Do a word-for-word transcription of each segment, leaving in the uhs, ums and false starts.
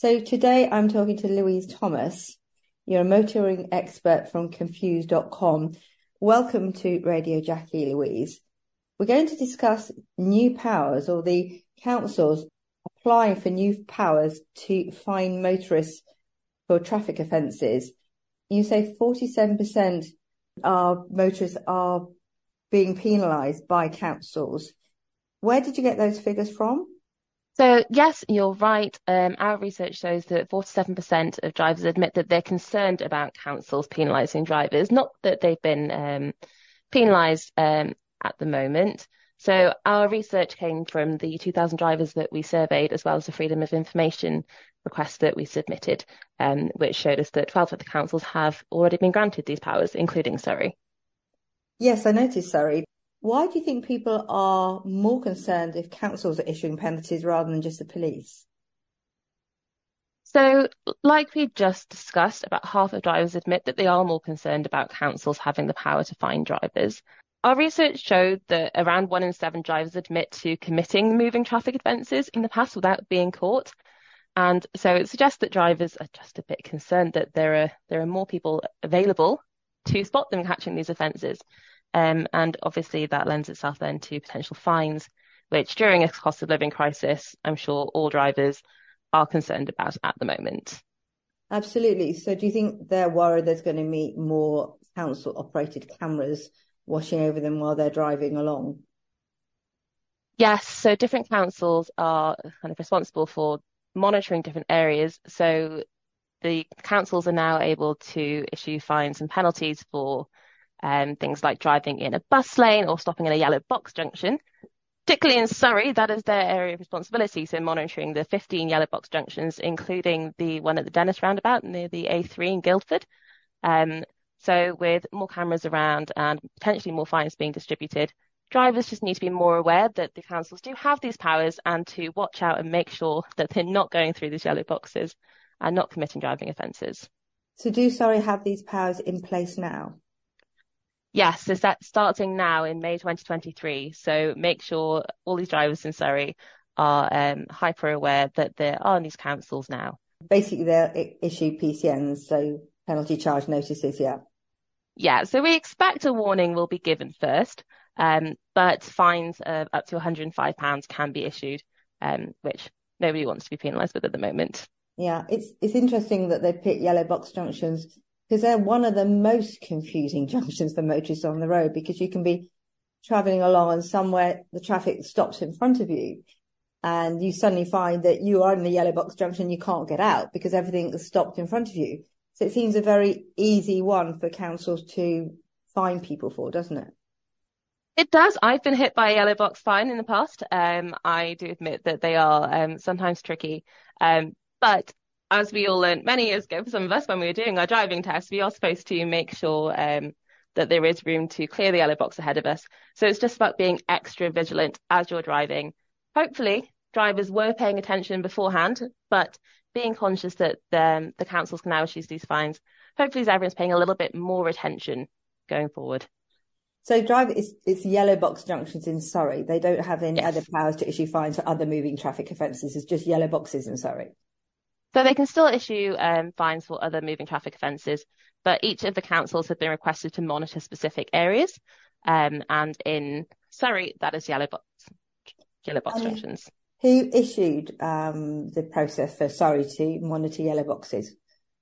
So today I'm talking to Louise Thomas. You're a motoring expert from confused dot com. Welcome to Radio Jackie, Louise. We're going to discuss new powers, or the councils applying for new powers to fine motorists for traffic offences. You say forty-seven percent of motorists are being penalised by councils. Where did you get those figures from? So yes, you're right. Um, our research shows that forty-seven percent of drivers admit that they're concerned about councils penalising drivers, not that they've been um, penalised um, at the moment. So our research came from the two thousand drivers that we surveyed, as well as the Freedom of Information request that we submitted, um, which showed us that twelve of the councils have already been granted these powers, including Surrey. Yes, I noticed Surrey. Why do you think people are more concerned if councils are issuing penalties rather than just the police? So, like we just discussed, about half of drivers admit that they are more concerned about councils having the power to fine drivers. Our research showed that around one in seven drivers admit to committing moving traffic offences in the past without being caught. And so it suggests that drivers are just a bit concerned that there are there are more people available to spot them catching these offences. Um, and obviously that lends itself then to potential fines, which during a cost of living crisis, I'm sure all drivers are concerned about at the moment. Absolutely. So do you think they're worried there's going to be more council operated cameras watching over them while they're driving along? Yes, so different councils are kind of responsible for monitoring different areas. So the councils are now able to issue fines and penalties for um, things like driving in a bus lane or stopping in a yellow box junction. Particularly in Surrey, that is their area of responsibility, so monitoring the fifteen yellow box junctions, including the one at the Dennis roundabout near the A three in Guildford. Um, so with more cameras around and potentially more fines being distributed, drivers just need to be more aware that the councils do have these powers and to watch out and make sure that they're not going through these yellow boxes and not committing driving offences. So do Surrey have these powers in place now? Yes, so that's starting now in May twenty twenty-three. So make sure all these drivers in Surrey are um, hyper aware that there are these councils now. Basically, they'll issue P C Ns, so penalty charge notices, yeah. Yeah, so we expect a warning will be given first, um, but fines of up to one hundred and five pounds can be issued, um, which nobody wants to be penalised with at the moment. Yeah, it's it's interesting that they pick yellow box junctions, because they're one of the most confusing junctions for motorists on the road, because you can be travelling along and somewhere the traffic stops in front of you and you suddenly find that you are in the yellow box junction, you can't get out because everything is stopped in front of you. So it seems a very easy one for councils to fine people for, doesn't it? It does. I've been hit by a yellow box fine in the past. Um, I do admit that they are um, sometimes tricky. Um, but as we all learned many years ago, for some of us, when we were doing our driving test, we are supposed to make sure um, that there is room to clear the yellow box ahead of us. So it's just about being extra vigilant as you're driving. Hopefully, drivers were paying attention beforehand, but being conscious that um, the councils can now issue these fines. Hopefully, everyone's paying a little bit more attention going forward. So drive it's, it's yellow box junctions in Surrey. They don't have any Yes. other powers to issue fines for other moving traffic offences. It's just yellow boxes in Surrey. So they can still issue um, fines for other moving traffic offences, but each of the councils have been requested to monitor specific areas. Um, and in Surrey, that is yellow box, yellow box And junctions. who issued um, the process for Surrey to monitor yellow boxes?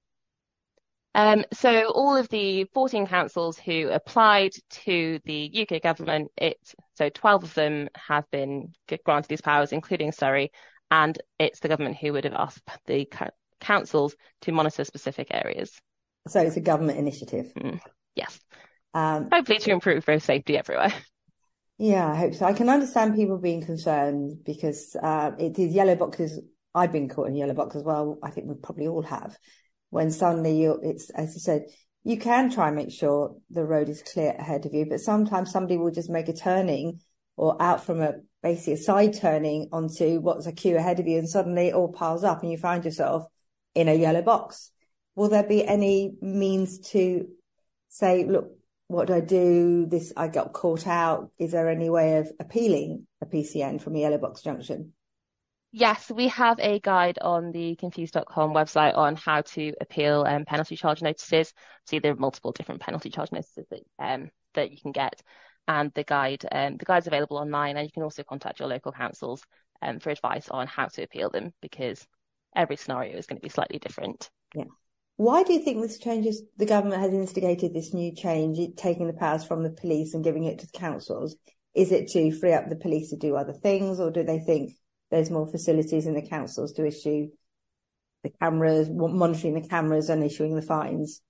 Um, so all of the fourteen councils who applied to the U K government, it so twelve of them have been granted these powers, including Surrey, and it's the government who would have asked the councils to monitor specific areas. So it's a government initiative. Mm, yes. Um, Hopefully to improve road safety everywhere. Yeah, I hope so. I can understand people being concerned because uh, it is yellow boxes. I've been caught in yellow box as well. I think we probably all have. When suddenly you, it's, as I said, you can try and make sure the road is clear ahead of you, but sometimes somebody will just make a turning or out from a basically a side turning onto what's a queue ahead of you, and suddenly it all piles up and you find yourself in a yellow box. Will there be any means to say, look, what do I do? This, I got caught out. Is there any way of appealing a P C N from a yellow box junction? Yes, we have a guide on the confused dot com website on how to appeal um, penalty charge notices. See, there are multiple different penalty charge notices that um, that you can get, and the guide um, the guide's available online, and you can also contact your local councils um, for advice on how to appeal them, because every scenario is going to be slightly different. Yeah. Why do you think this changes? The government has instigated this new change, taking the powers from the police and giving it to the councils. Is it to free up the police to do other things, or do they think there's more facilities in the councils to issue the cameras, monitoring the cameras and issuing the fines?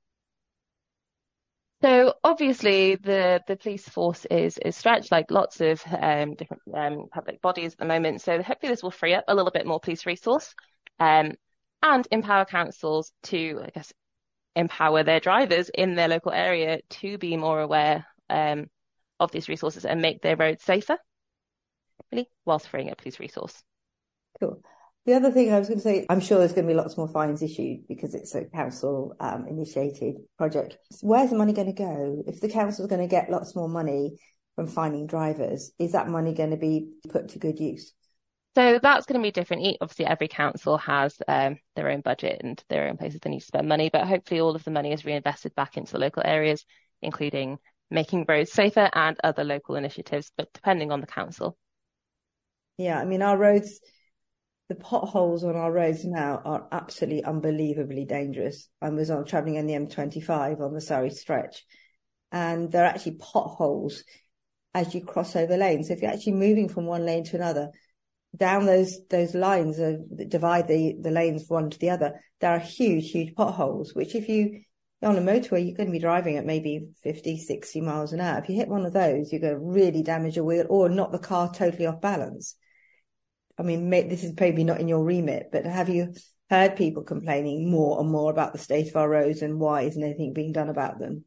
So obviously the the police force is is stretched, like lots of um, different um, public bodies at the moment. So hopefully this will free up a little bit more police resource um, and empower councils to, I guess, empower their drivers in their local area to be more aware um, of these resources and make their roads safer, really, whilst freeing up police resource. Cool. The other thing I was going to say, I'm sure there's going to be lots more fines issued because it's a council um, initiated project. Where's the money going to go? If the council is going to get lots more money from fining drivers, is that money going to be put to good use? So that's going to be different. Obviously, every council has um, their own budget and their own places they need to spend money, but hopefully all of the money is reinvested back into the local areas, including making roads safer and other local initiatives, but depending on the council. Yeah, I mean, our roads, the potholes on our roads now are absolutely unbelievably dangerous. I was on traveling on the M twenty-five on the Surrey stretch, and there are actually potholes as you cross over lanes. So if you're actually moving from one lane to another, down those those lines that divide the, the lanes from one to the other, there are huge, huge potholes, which if you, you're on a motorway, you're going to be driving at maybe fifty, sixty miles an hour. If you hit one of those, you're going to really damage your wheel or knock the car totally off balance. I mean, this is maybe not in your remit, but have you heard people complaining more and more about the state of our roads and why isn't anything being done about them?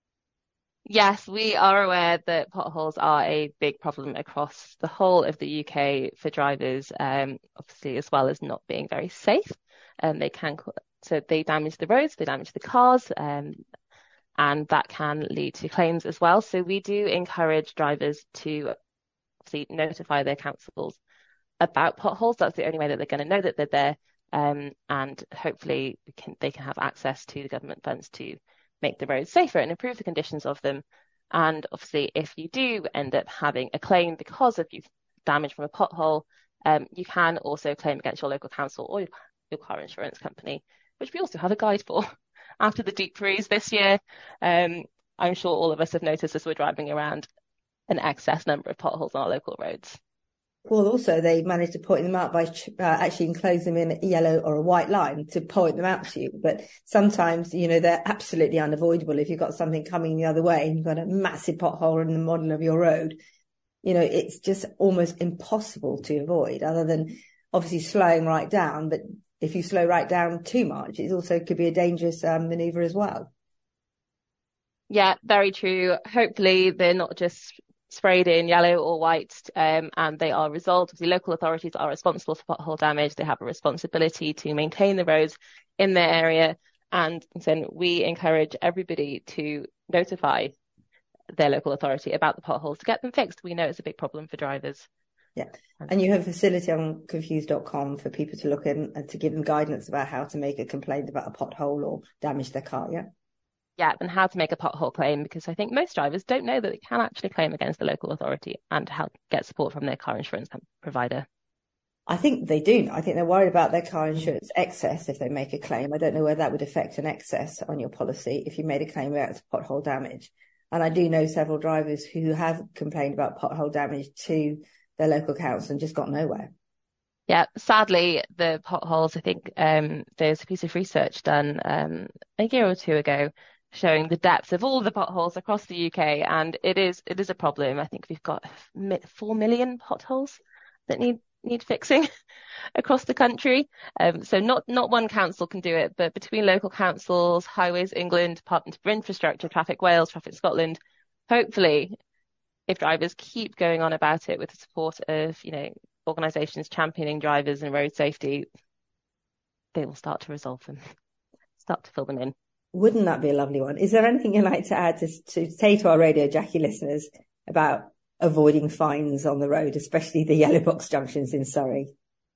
Yes, we are aware that potholes are a big problem across the whole of the U K for drivers, um, obviously, as well as not being very safe. Um, they can, so they damage the roads, they damage the cars, um, and that can lead to claims as well. So we do encourage drivers to obviously notify their councils about potholes. That's the only way that they're going to know that they're there, um, and hopefully we can, they can have access to the government funds to make the roads safer and improve the conditions of them. And obviously, if you do end up having a claim because of you damage from a pothole, um, you can also claim against your local council or your, your car insurance company, which we also have a guide for. After the deep freeze this year, um, I'm sure all of us have noticed as we're driving around an excess number of potholes on our local roads. Well, also they managed to point them out by uh, actually enclosing them in a yellow or a white line to point them out to you. But sometimes, you know, they're absolutely unavoidable. If you've got something coming the other way and you've got a massive pothole in the model of your road, you know, it's just almost impossible to avoid other than obviously slowing right down. But if you slow right down too much, it also could be a dangerous um, maneuver as well. Yeah, very true. Hopefully they're not just sprayed in yellow or white, um, and they are resolved. Obviously, local authorities are responsible for pothole damage. They have a responsibility to maintain the roads in their area, and then we encourage everybody to notify their local authority about the potholes to get them fixed. We know it's a big problem for drivers. Yeah, and you have a facility on confused dot com for people to look in and to give them guidance about how to make a complaint about a pothole or damage their car. Yeah. Yeah, and how to make a pothole claim, because I think most drivers don't know that they can actually claim against the local authority and how to get support from their car insurance provider. I think they do. I think they're worried about their car insurance excess if they make a claim. I don't know whether that would affect an excess on your policy if you made a claim about pothole damage. And I do know several drivers who have complained about pothole damage to their local council and just got nowhere. Yeah, sadly, the potholes, I think um, there's a piece of research done um, a year or two ago showing the depth of all the potholes across the U K, and it is it is a problem. I think we've got four million potholes that need need fixing across the country. Um, so not not one council can do it, but between local councils, Highways England, Department for Infrastructure, Traffic Wales, Traffic Scotland, hopefully, if drivers keep going on about it with the support of, you know, organisations championing drivers and road safety, they will start to resolve them, start to fill them in. Wouldn't that be a lovely one? Is there anything you'd like to add to, to say to our Radio Jackie listeners about avoiding fines on the road, especially the yellow box junctions in Surrey?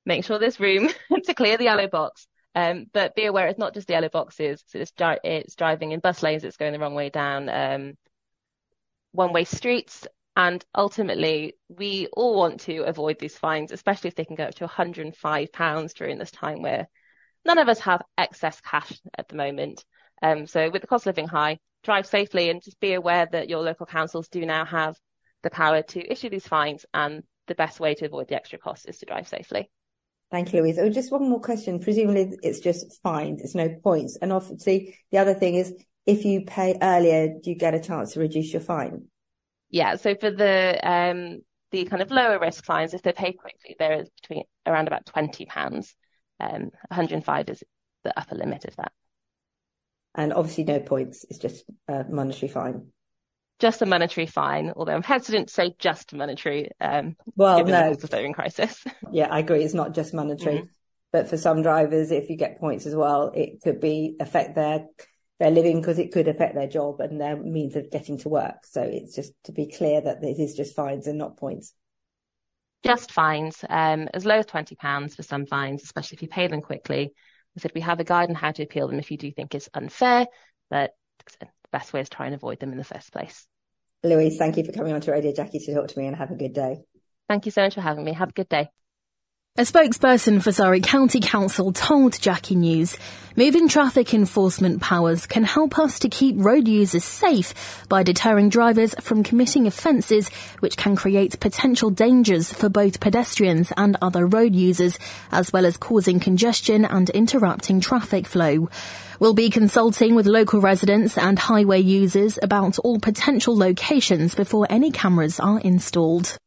make sure there's room to clear the yellow box. Um, but be aware it's not just the yellow boxes. So it's, it's driving in bus lanes, it's going the wrong way down um, one-way streets. And ultimately, we all want to avoid these fines, especially if they can go up to one hundred and five pounds during this time where none of us have excess cash at the moment. Um, so with the cost of living high, drive safely and just be aware that your local councils do now have the power to issue these fines, and the best way to avoid the extra cost is to drive safely. Thank you, Louise. Oh, just one more question. Presumably it's just fines, it's no points. And obviously the other thing is, if you pay earlier, do you get a chance to reduce your fine? Yeah, so for the um the kind of lower risk fines, if they're paid quickly, there is between around about twenty pounds. Um, one hundred and five is the upper limit of that. And obviously no points, it's just a monetary fine. Just a monetary fine, although I'm hesitant to say just monetary, um, well, given no. the cost of living crisis. Yeah, I agree. It's not just monetary, mm-hmm. but for some drivers, if you get points as well, it could be affect their their living, because it could affect their job and their means of getting to work. So it's just to be clear that it is just fines and not points. Just fines, um, as low as twenty pounds for some fines, especially if you pay them quickly. I said we have a guide on how to appeal them if you do think it's unfair, but the best way is to try and avoid them in the first place. Louise, thank you for coming on to Radio Jackie to talk to me, and have a good day. Thank you so much for having me. Have a good day. A spokesperson for Surrey County Council told Jackie News, moving traffic enforcement powers can help us to keep road users safe by deterring drivers from committing offences which can create potential dangers for both pedestrians and other road users, as well as causing congestion and interrupting traffic flow. We'll be consulting with local residents and highway users about all potential locations before any cameras are installed.